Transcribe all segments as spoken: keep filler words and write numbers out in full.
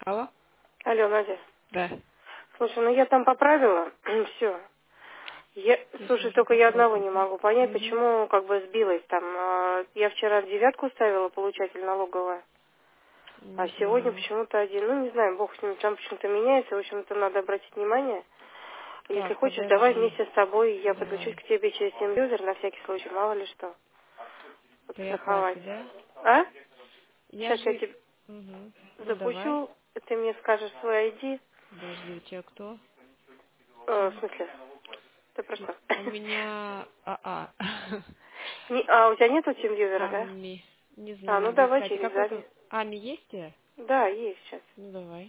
Алло? Алло, Надя. Да. Слушай, ну я там поправила, все. Я, Здесь слушай, нужно только я одного потратить, не да? могу понять, Угу. почему как бы сбилась там. А, Я вчера девятку ставила, получатель налоговая, а Не сегодня знаю. почему-то один. Ну, не знаю, бог с ним, там почему-то меняется. В общем-то, надо обратить внимание. Если Так, хочешь, давай подожди. вместе с тобой, я подключусь Давай. к тебе через TeamViewer на всякий случай, мало ли что, Ты подстраховать. оплате, да? А? Я Сейчас я же... тебе Угу. Ну, давай. запущу, ты мне скажешь свой ай ди. Подожди, у тебя кто? Э, в М, смысле? Ты про м, что? У меня АА. Не- А, у тебя нету TeamViewer, да? Ами. Не А, знаю, ну надо давай искать. через Какой Ами. там... Ами есть у тебя? Да, есть сейчас. Ну, давай.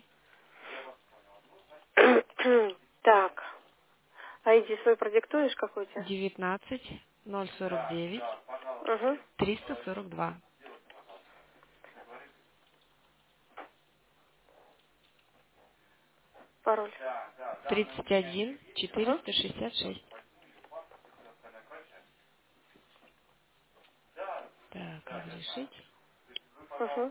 Так, ай ди свой продиктуешь какой-то? девятнадцать ноль сорок девять Угу. триста сорок два Пароль. тридцать один Угу. четыреста шестьдесят шесть. Так, разрешить. Угу.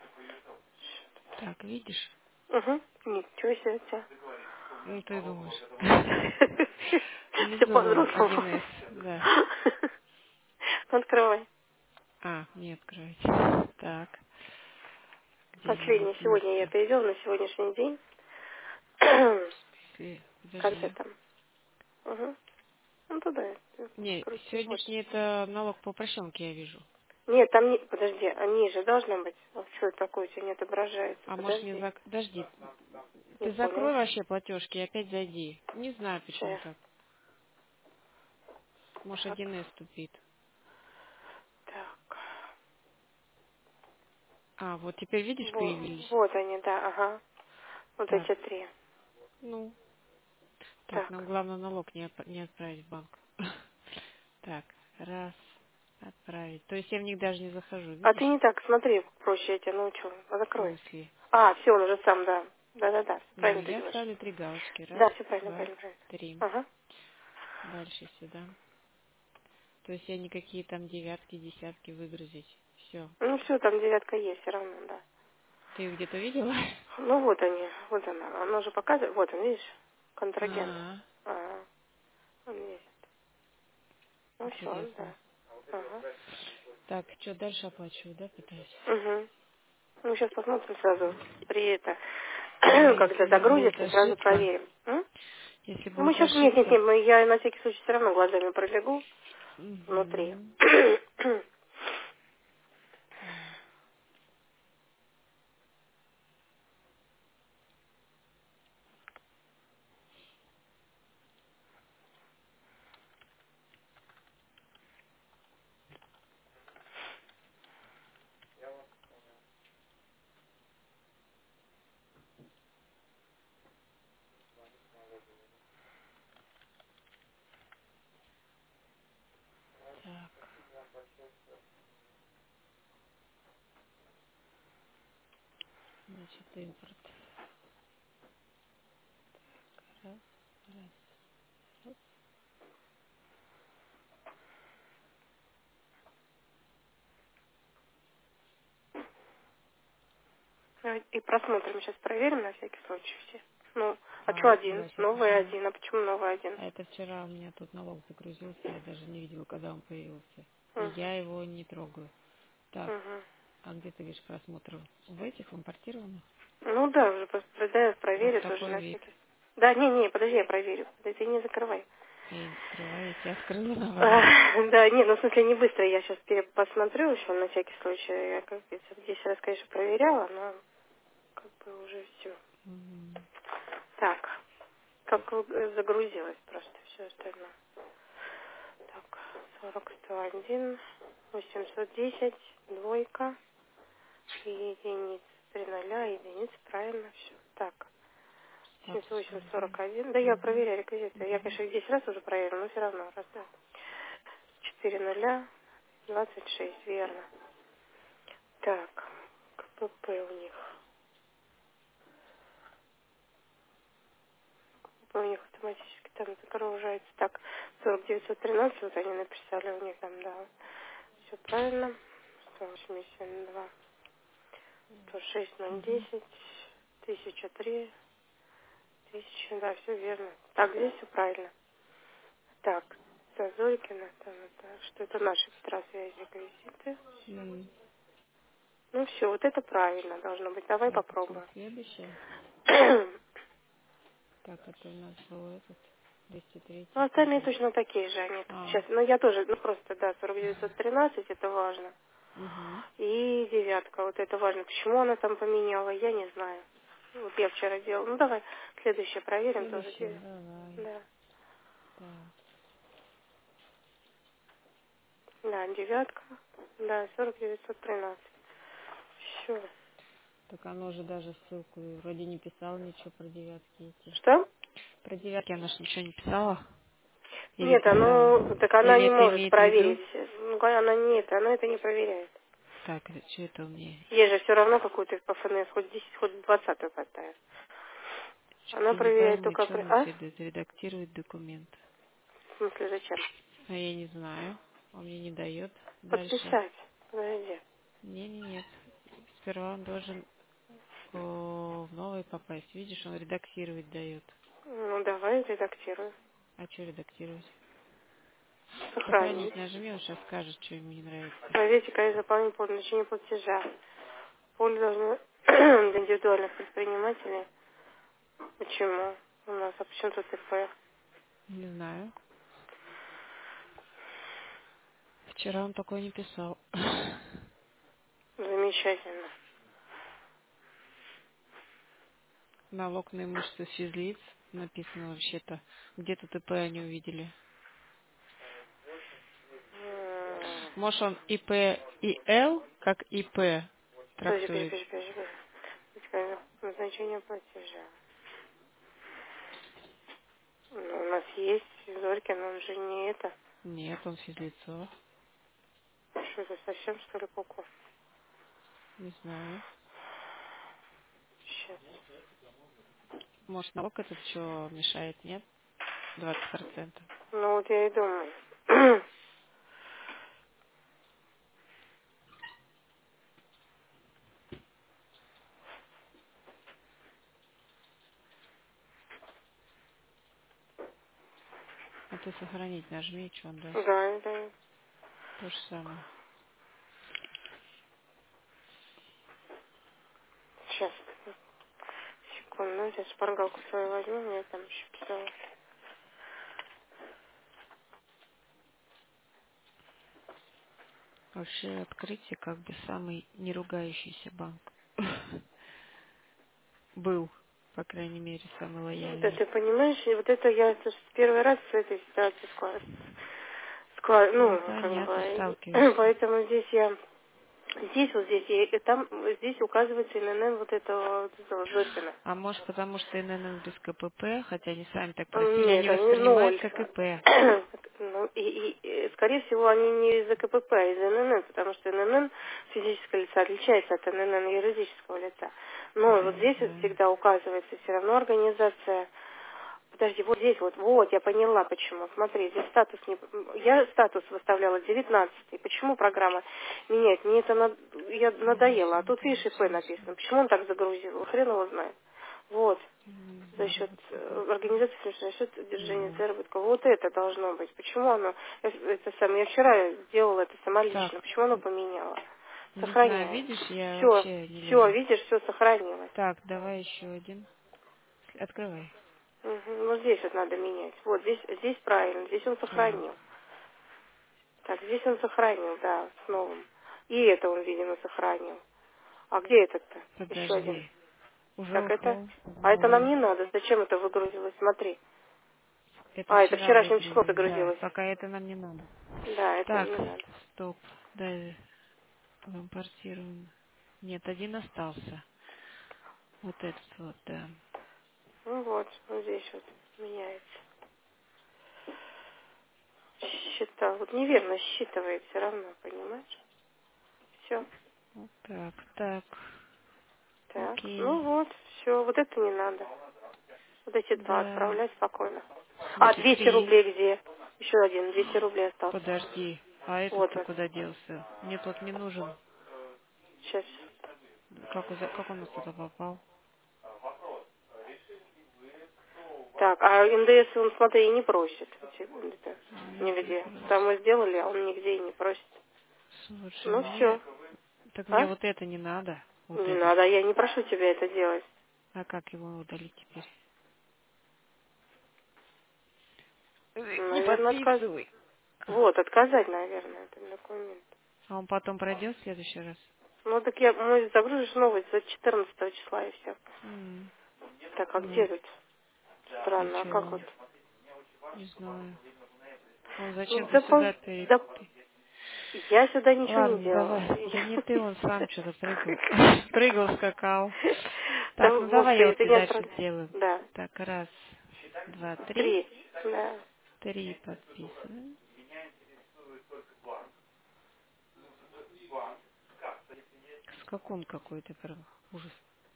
Так, видишь? Угу. Ничего себе у тебя. Ну, ты думаешь. Все Внизу по-взрослому. один эс, да. Ну, открывай. А, не открывайте. Так, где же его Последний сегодня я плюс-то? перевел на сегодняшний день. Если- В конце Подожди. там. Угу. Ну, туда. Не, Крути, вот. сегодняшний это налог по упрощенке, я вижу. Нет, там не... Подожди, они же должны быть. Вот что это такое у тебя не отображается? А может не Подожди. зак... Подожди, Не ты понял. закрой вообще платежки и опять зайди. Не знаю, почему Сейчас. так. Может, Так. один эс тупит. Так. А, вот теперь видишь, Во- появились. Вот они, да, ага. Вот Так, эти три. ну, так, нам Так. главное налог не, отп- не отправить в банк. Так, раз, отправить. То есть я в них даже не захожу, А ты видишь? не так, смотри, проще я тебя научу. А В закрой. смысле? А, все, он уже сам, да. Да-да-да, всё Ну, правильно ты я делаешь. ставлю три галочки. Раз, Да, все правильно, два, правильно, правильно. три. Ага. Дальше сюда. То есть я никакие там девятки, десятки выгрузить. Все. Ну все, там девятка есть все равно, да. Ты ее где-то видела? Ну вот они, вот она. Она уже показывает. Вот он, видишь? Контрагент. А, Ага. Он есть. Ну все, интересно. да. Ага. Так, что дальше оплачиваю, да, пытаюсь? Угу. Ну сейчас посмотрим сразу. При это. Ну, Когда если будет загрузится, сразу ошибка, проверим. М? если Ну, мы будет сейчас, нет, нет, нет, ошибка, мы, я на всякий случай все равно глазами пробегу внутри. угу. Так, значит, импорт. Раз, раз. И просмотрим сейчас, проверим на всякий случай все. Ну, а что А, один? да, сейчас Новый посмотрю. один. А почему новый один? А это вчера у меня тут налог загрузился, я даже не видела, когда он появился. И Угу. я его не трогаю. Так, Угу. а где ты видишь просмотр? В этих, в импортированных? Ну да, уже продают, Вот проверят уже такой на вид. всякий. Да, не, не, подожди, я проверю. Да ты не закрывай. Я не закрываю, я тебя открыла, наоборот. А, да, не, ну в смысле не быстро, я сейчас посмотрю еще на всякий случай. Я как бы десять раз, конечно, проверяла, но как бы уже все. Мгм. Так, как э, загрузилось просто все остальное. Так, сорок, сто один, восемьсот десять, двойка, единица, три ноля, единица, правильно все. Так, семьдесят Статус восемь, вроде. сорок один, да я Угу. проверяю реквизиты. Я, конечно, их десять раз уже проверила, но все равно раз, да. четыре ноля, двадцать шесть, верно. Так, КПП у них. КПП у них автоматически там загружается. Так, сорок девятьсот тринадцать, вот они написали у них там, да. Все правильно. сто восемьдесят два, сто шесть, ноль Угу. десять, тысяча три, тысяча, да, все верно. Так, здесь все правильно. Так, Зорькина, там это, что это наши Петра связи, реквизиты. М. Ну все, вот это правильно должно быть. Давай Так, теперь попробуем. следующее. Так, это у нас был этот двести Ну, третий остальные комплекс. точно такие же они. А, Сейчас, ну я тоже, ну просто, да, сорок девятьсот тринадцать, это важно. угу. И девятка, вот это важно. Почему она там поменяла, я не знаю. Вот я вчера делала. Ну давай, следующее проверим тоже. Следующее, Девять. давай. Да. Так. Да, девятка. Да, сорок девятьсот тринадцать. Все. Так оно же даже ссылку вроде не писала ничего про девятки эти. Что? Про девятки она же ничего не писала? Или Нет, писала? оно, так она Или не это может имеет в виду? проверить. Ну, она нет, она это не проверяет. Так, что это у меня? Ей же все равно какую-то по ФНС, хоть десять, хоть двадцать поставит. Что-то Она я не проверяет пойму, только... что при- она А? следует редактировать документ. В смысле, зачем? А я не знаю. Он мне не дает дальше. Подписать. Подожди. Не, не, нет. Сперва он должен о, в новый попасть. Видишь, он редактировать дает. Ну, давай редактирую. А что редактировать? Сохранить. Сохранить нажми, он сейчас скажет, что ему не нравится. Проверьте, конечно, заполнение по назначению платежа. Поле должно для индивидуальных предпринимателей. Почему? У нас, а почему тут ИП? Не знаю. Вчера он такой не писал. Замечательно. Налог на имущество физлиц написано вообще-то. Где тут ИП они увидели? М. Может, он ИП и Л, как ИП Подожди, подожди, трактует? подожди, подожди. подожди. Назначение платежа. Ну, у нас есть Зорькин, он же не это. Нет, он физлицо. Что это, совсем что ли куку? Не знаю. Сейчас. Может, налог этот что мешает, нет? Двадцать процентов. Ну, вот я и думаю. А ты сохранить нажми, что он даст. Да, да. То же самое. Сейчас. Секунду, сейчас шпаргалку свою возьму, мне там еще писала. Вообще открытие как бы самый не ругающийся банк. Был, по крайней мере, самый Да лояльный. ты понимаешь, и вот это я это ж первый раз с этой ситуацией склад, склад, Ну, ну, как понятно, бы, и сталкиваешься. поэтому здесь я, здесь вот здесь, и, и там, здесь указывается ИНН вот этого, вот этого Зорькина. А может, потому что ИНН без КПП, хотя они сами так просили, Нет, они они воспринимают ноль. как ИП. Ну, и, и, и, скорее всего, они не из КПП, а из ИНН, потому что ИНН физическое лицо отличается от ИНН юридического лица. Но Да, вот не здесь вот знаю. всегда указывается все равно организация. Подожди, вот здесь вот, вот, я поняла почему. Смотри, здесь статус не... Я статус выставляла девятнадцатый. Почему программа меняет? Мне это над... я надоело. А тут, видишь, ИП написано. Почему он так загрузил? Хрен его знает. Вот. Не За знаю, счет вот э, согласна. организации за счет держания Мгм. заработка. Вот это должно быть. Почему оно... э, Это самое, я вчера сделала это сама лично. Так, Почему оно поменяло? не знаю, Сохраняем. видишь, я Все, вообще не все, лезу. видишь, все сохранилось. Так, давай еще один. Открывай. Мгм. Вот здесь вот надо менять. Вот здесь, здесь правильно, здесь он А, сохранил. Так, здесь он сохранил, да, с новым. И это он, видимо, сохранил. А где этот-то? Еще один. подожди. Уже Так, это... ушел в А это нам новый. не надо. Зачем это выгрузилось? Смотри. Это А, это вчера вчерашним числом выгрузили, да. загрузилось. Пока это нам не надо. Да, это Так, не надо. стоп. Дай импортируем. Нет, один остался. Вот этот вот, да. Ну вот, вот здесь вот меняется. Счета. Вот неверно считывает все равно, понимаешь? Все. Вот так, так. Так, ну Окей. вот, все. Вот это не надо. Вот эти два Да. отправлять спокойно. А, Значит, двести три. рублей где? Еще один, двести рублей остался. Подожди. А Вот этот-то вот. куда делся? Мне тот не нужен. Сейчас. Как, у- за- как он у нас туда попал? Так, а НДС он, смотри, и не просит. эти, это, Не нигде. просит. Там мы сделали, а он нигде и не просит. Слушай, Ну все. мне... Так мне А? вот это не надо. Вот Не этот. надо, я не прошу тебя это делать. А как его удалить теперь? Э, Не Наверное, отказ... подписывай. Вот, отказать, наверное, этот документ. А он потом пройдет в следующий раз? Ну так я, мы загрузишь новость за четырнадцатого числа и все. М, Так, а Ну, где тут? и Странно, а что как вот? он? Не знаю. Он Ну, зачем-то да, пол- сюда пере... да, я сюда ничего не Ладно, делала. давай. Да не ты, он сам что-то прыгал. Прыгал, скакал. Да, Так, ну вот, давай я ты, вот ты тебе не дальше отправляй. сделаю. Да, Так, раз, два, три. три. Да. Три подписываем. Скакун какой-то прям. Ужас.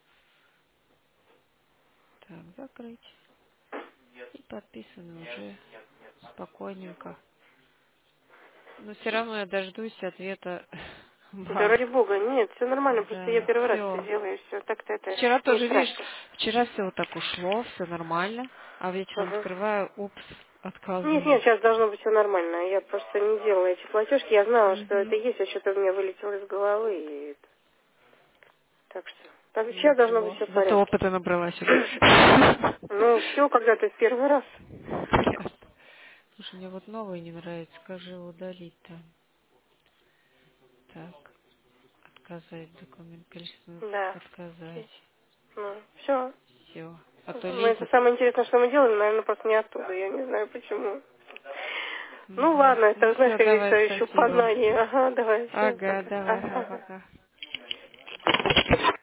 Так, закрыть. И подписано уже спокойненько. Но все равно я дождусь ответа Да ради банка. бога, нет, все нормально, просто я Да, первый раз это все. делаю, и все, так-то это Вчера не тоже, видишь, страшно. вчера все вот так ушло, все нормально. А вечером Ага. открываю, упс, Нет, нет, отказывает. сейчас должно быть все нормально. Я просто не делала эти платежки, я знала, что это Угу. есть, а что-то у меня вылетело из головы, и это. Так что. Так сейчас должно быть Ничего. все в Зато порядке. опыта набралась уже. Ну, все, когда ты первый раз. Понятно. Слушай, мне вот новый не нравится. Скажи, удалить там. Так, отказать документ. Количество Да. отказать. Ну, все. Все. А то Ну, это лезет. самое интересное, что мы делаем, наверное, просто не оттуда. Я не знаю почему. Ну Угу. ладно, Ну это, знаешь, все, как давай, говорится, еще спасибо. познание. Ага, давай, все, Ага, пока. давай, Ага, ага, ага. пока.